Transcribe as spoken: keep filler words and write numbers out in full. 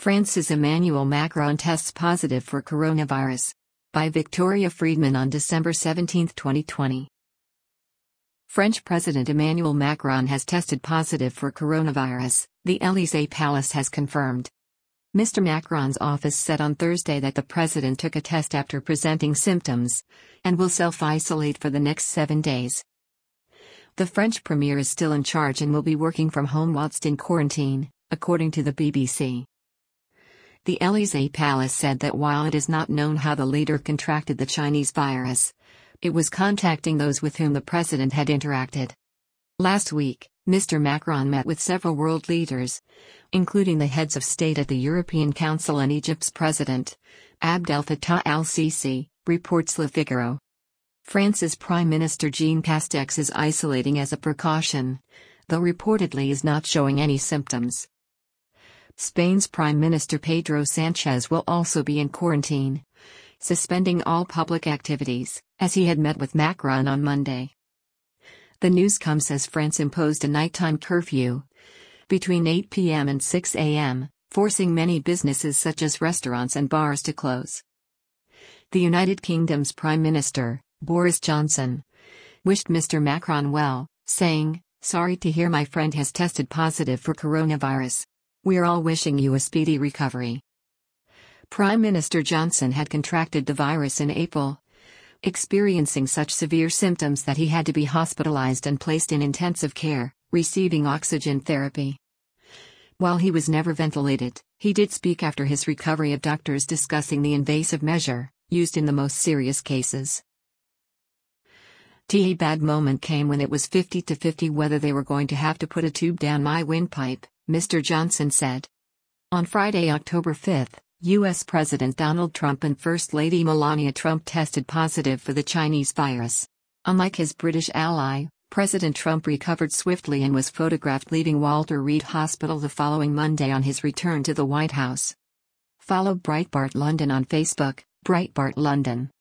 France's Emmanuel Macron tests positive for coronavirus. By Victoria Friedman on December seventeenth, twenty twenty. French President Emmanuel Macron has tested positive for coronavirus, the Élysée Palace has confirmed. Mister Macron's office said on Thursday that the president took a test after presenting symptoms and will self-isolate for the next seven days. The French premier is still in charge and will be working from home whilst in quarantine, according to the B B C. The Élysée Palace said that while it is not known how the leader contracted the Chinese virus, it was contacting those with whom the president had interacted. Last week, Mister Macron met with several world leaders, including the heads of state at the European Council and Egypt's president, Abdel Fattah al-Sisi, reports Le Figaro. France's Prime Minister Jean Castex is isolating as a precaution, though reportedly is not showing any symptoms. Spain's Prime Minister Pedro Sanchez will also be in quarantine, suspending all public activities, as he had met with Macron on Monday. The news comes as France imposed a nighttime curfew between eight p m and six a m, forcing many businesses such as restaurants and bars to close. The United Kingdom's Prime Minister, Boris Johnson, wished Mister Macron well, saying, "Sorry to hear my friend has tested positive for coronavirus. We're all wishing you a speedy recovery." Prime Minister Johnson had contracted the virus in April, experiencing such severe symptoms that he had to be hospitalized and placed in intensive care, receiving oxygen therapy. While he was never ventilated, he did speak after his recovery of doctors discussing the invasive measure, used in the most serious cases. "The bad moment came when it was fifty to fifty whether they were going to have to put a tube down my windpipe," Mister Johnson said. On Friday, October fifth, U S President Donald Trump and First Lady Melania Trump tested positive for the Chinese virus. Unlike his British ally, President Trump recovered swiftly and was photographed leaving Walter Reed Hospital the following Monday on his return to the White House. Follow Breitbart London on Facebook, Breitbart London.